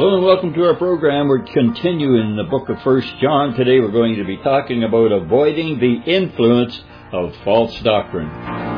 Hello and welcome to our program. We're continuing the book of 1 John. Today we're going to be talking about avoiding the influence of false doctrine.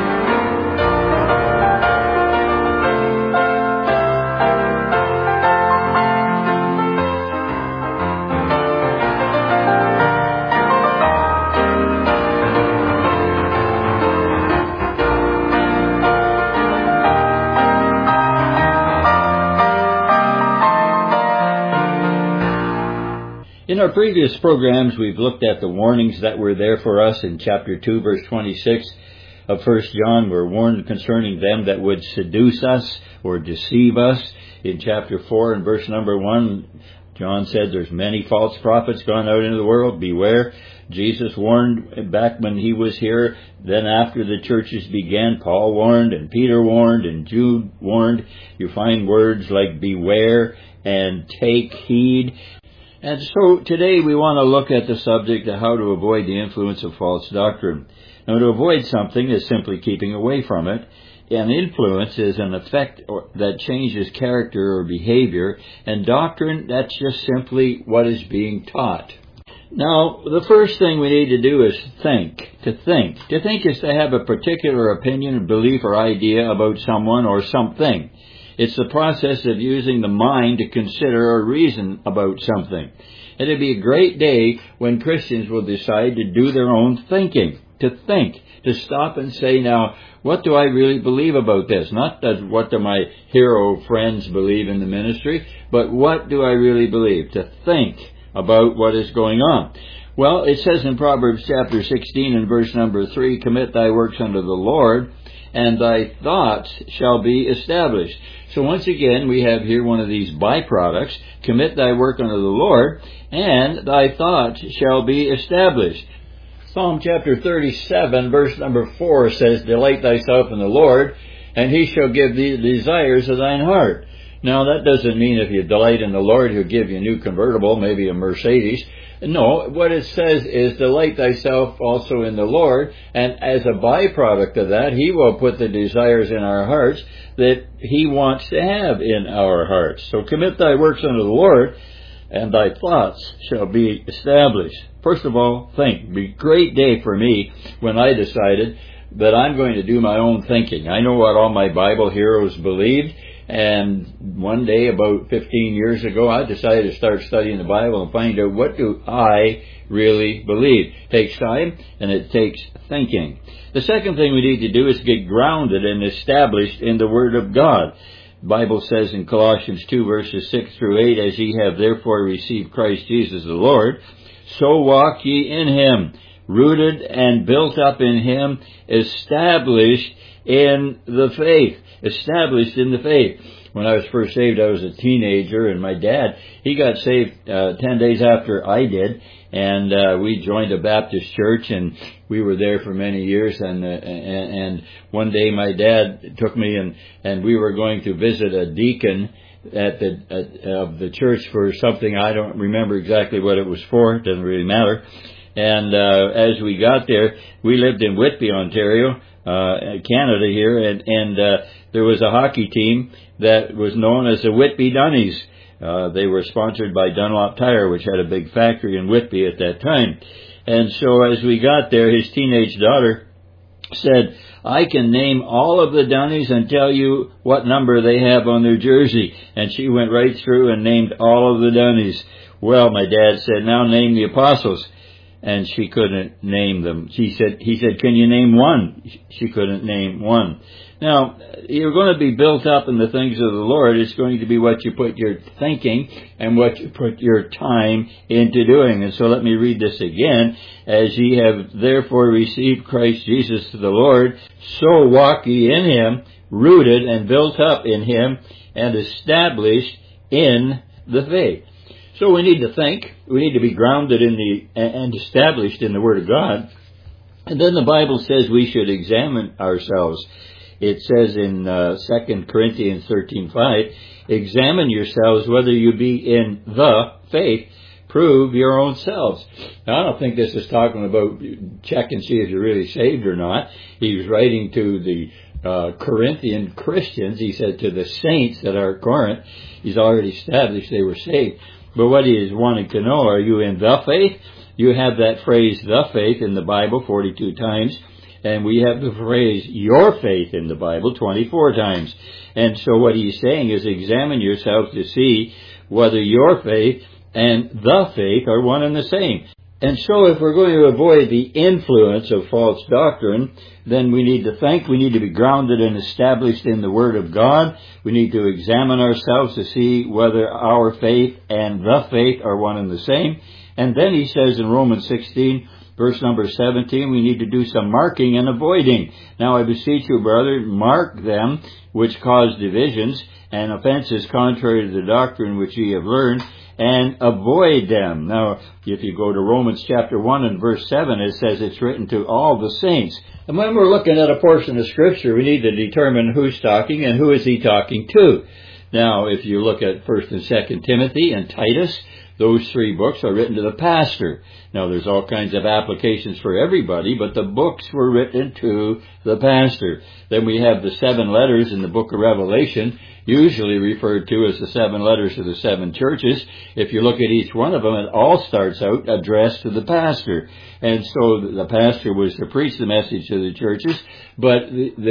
In our previous programs, we've looked at the warnings that were there for us in chapter 2, verse 26 of 1 John. We're warned concerning them that would seduce us or deceive us. In chapter 4 and verse number 1, John said there's many false prophets gone out into the world. Beware. Jesus warned back when he was here. Then after the churches began, Paul warned and Peter warned and Jude warned. You find words like beware and take heed. And so today we want to look at the subject of how to avoid the influence of false doctrine. Now, to avoid something is simply keeping away from it. An influence is an effect that changes character or behavior, and doctrine, that's just simply what is being taught. Now, the first thing we need to do is think. To think. To think is to have a particular opinion, belief, or idea about someone or something. It's the process of using the mind to consider or reason about something. It'll be a great day when Christians will decide to do their own thinking, to think, to stop and say, now, what do I really believe about this? Not that what do my hero friends believe in the ministry, but what do I really believe? To think about what is going on. Well, it says in Proverbs chapter 16 and verse number 3, commit thy works unto the Lord, and thy thoughts shall be established. So once again, we have here one of these byproducts. Commit thy work unto the Lord, and thy thoughts shall be established. Psalm chapter 37, verse number 4 says, delight thyself in the Lord, and he shall give thee the desires of thine heart. Now, that doesn't mean if you delight in the Lord, he'll give you a new convertible, maybe a Mercedes. No, what it says is delight thyself also in the Lord, and as a byproduct of that, he will put the desires in our hearts that he wants to have in our hearts. So commit thy works unto the Lord, and thy thoughts shall be established. First of all, think. It'd be a great day for me when I decided that I'm going to do my own thinking. I know what all my Bible heroes believed. And one day, about 15 years ago, I decided to start studying the Bible and find out what do I really believe. It takes time and it takes thinking. The second thing we need to do is get grounded and established in the Word of God. The Bible says in Colossians 2 verses 6 through 8, as ye have therefore received Christ Jesus the Lord, so walk ye in him, rooted and built up in him, established in the faith. Established in the faith. When I was first saved, I was a teenager, and my dad, he got saved 10 days after I did, and we joined a Baptist church, and we were there for many years, and one day my dad took me, and we were going to visit a deacon of the church for something. I don't remember exactly what it was for. It doesn't really matter. And as we got there, we lived in Whitby, Ontario, Canada here, and there was a hockey team that was known as the Whitby Dunnies. They were sponsored by Dunlop Tire, which had a big factory in Whitby at that time. And so as we got there, his teenage daughter said, I can name all of the Dunnies and tell you what number they have on their jersey. And she went right through and named all of the Dunnies. Well, my dad said, now name the Apostles. And she couldn't name them. He said, can you name one? She couldn't name one. Now, you're going to be built up in the things of the Lord. It's going to be what you put your thinking and what you put your time into doing. And so let me read this again. As ye have therefore received Christ Jesus the Lord, so walk ye in him, rooted and built up in him, and established in the faith. So we need to think. We need to be grounded and established in the Word of God. And then the Bible says we should examine ourselves. It says in 2 Corinthians 13:5, examine yourselves whether you be in the faith. Prove your own selves. Now, I don't think this is talking about check and see if you're really saved or not. He was writing to Corinthian Christians. He said to the saints that are at Corinth, he's already established they were saved. But what he is wanting to know, are you in the faith? You have that phrase, the faith, in the Bible 42 times. And we have the phrase, your faith, in the Bible 24 times. And so what he's saying is examine yourself to see whether your faith and the faith are one and the same. And so if we're going to avoid the influence of false doctrine, then we need to be grounded and established in the Word of God. We need to examine ourselves to see whether our faith and the faith are one and the same. And then he says in Romans 16, verse number 17, we need to do some marking and avoiding. Now I beseech you, brother, mark them which cause divisions and offenses contrary to the doctrine which ye have learned, and avoid them. Now, if you go to Romans chapter 1 and verse 7, it says it's written to all the saints. And when we're looking at a portion of Scripture, we need to determine who's talking and who is he talking to. Now, if you look at 1st and 2nd Timothy and Titus, those three books are written to the pastor. Now, there's all kinds of applications for everybody, but the books were written to the pastor. Then we have the 7 letters in the book of Revelation, usually referred to as the 7 letters to the 7 churches. If you look at each one of them, it all starts out addressed to the pastor. And so the pastor was to preach the message to the churches, but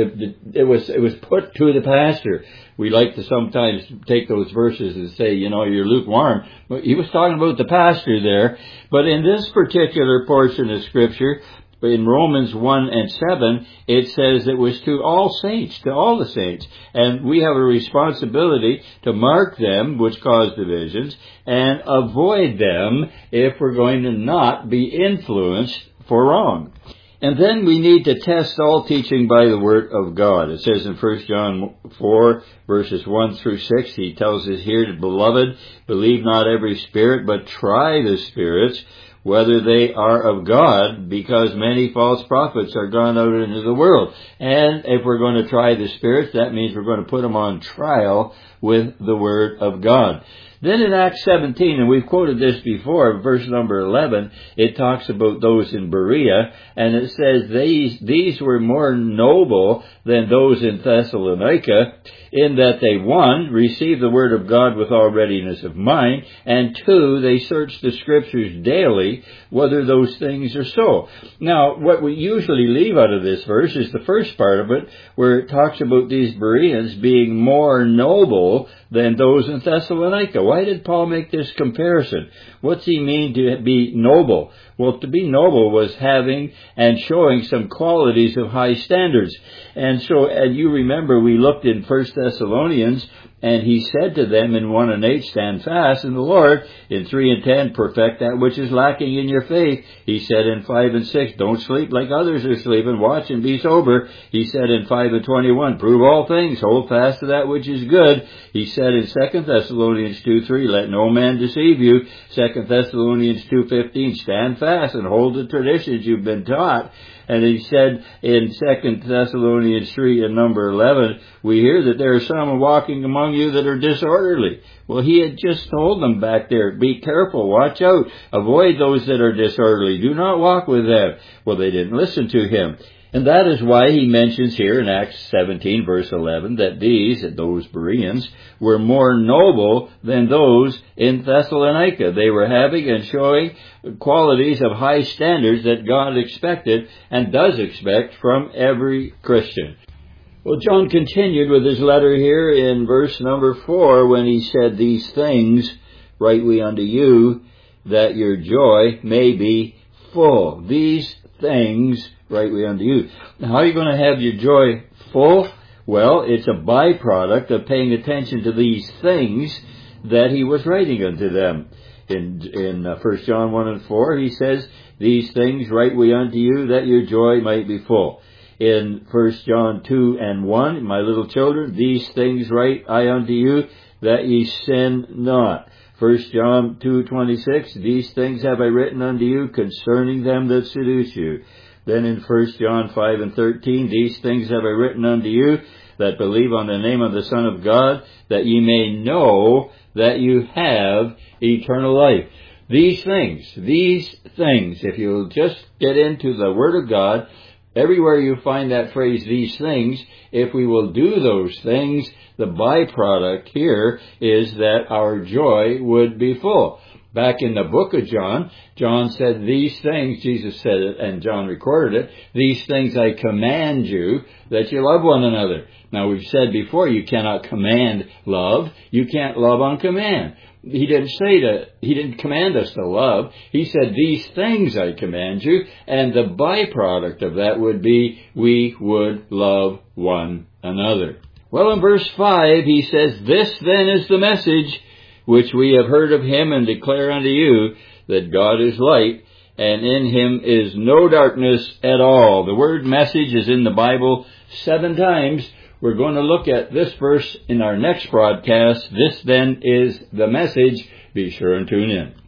it was put to the pastor. We like to sometimes take those verses and say, you're lukewarm. But he was talking about the pastor there. But in this particular portion of Scripture, in Romans 1 and 7, it says it was to all saints, to all the saints. And we have a responsibility to mark them which cause divisions and avoid them if we're going to not be influenced for wrong. And then we need to test all teaching by the Word of God. It says in 1 John 4, verses 1 through 6, he tells us here, beloved, believe not every spirit, but try the spirits, whether they are of God, because many false prophets are gone out into the world. And if we're going to try the spirits, that means we're going to put them on trial with the Word of God. Then in Acts 17, and we've quoted this before, verse number 11, it talks about those in Berea, and it says these were more noble than those in Thessalonica, in that they, 1, received the Word of God with all readiness of mind, and 2, they searched the Scriptures daily, whether those things are so. Now, what we usually leave out of this verse is the first part of it, where it talks about these Bereans being more noble than those in Thessalonica. Why did Paul make this comparison? What's he mean to be noble? Well, to be noble was having and showing some qualities of high standards. And so, and you remember, we looked in 1 Thessalonians, and he said to them in 1 and 8, stand fast in the Lord. In 3 and 10, perfect that which is lacking in your faith. He said in 5 and 6, don't sleep like others are sleeping. Watch and be sober. He said in 5 and 21, prove all things. Hold fast to that which is good. He said in 2 Thessalonians 2:3, let no man deceive you. 2 Thessalonians 2:15, stand fast and hold the traditions you've been taught. And he said in 2 Thessalonians 3 and number 11, we hear that there are some walking among you that are disorderly. Well, he had just told them back there, be careful, watch out, avoid those that are disorderly, do not walk with them. Well, they didn't listen to him. And that is why he mentions here in Acts 17, verse 11, that those Bereans, were more noble than those in Thessalonica. They were having and showing qualities of high standards that God expected and does expect from every Christian. Well, John continued with his letter here in verse number 4 when he said, these things write we unto you, that your joy may be full. These things write we unto you. Now, how are you going to have your joy full? Well, it's a byproduct of paying attention to these things that he was writing unto them. In 1 John 1 and 4, he says, these things write we unto you, that your joy might be full. In 1 John 2 and 1, my little children, these things write I unto you, that ye sin not. 1 John 2:26, these things have I written unto you concerning them that seduce you. Then in 1 John 5 and 13, these things have I written unto you that believe on the name of the Son of God, that ye may know that you have eternal life. These things, if you'll just get into the Word of God Everywhere you find that phrase, these things, if we will do those things, the byproduct here is that our joy would be full. Back in the book of John, John said these things, Jesus said it, and John recorded it, these things I command you, that you love one another. Now we've said before, you cannot command love. You can't love on command. He didn't command us to love. He said, these things I command you, and the byproduct of that would be we would love one another. Well, in verse 5, he says, this then is the message which we have heard of him and declare unto you, that God is light, and in him is no darkness at all. The word message is in the Bible 7 times. We're going to look at this verse in our next broadcast. This then is the message. Be sure and tune in.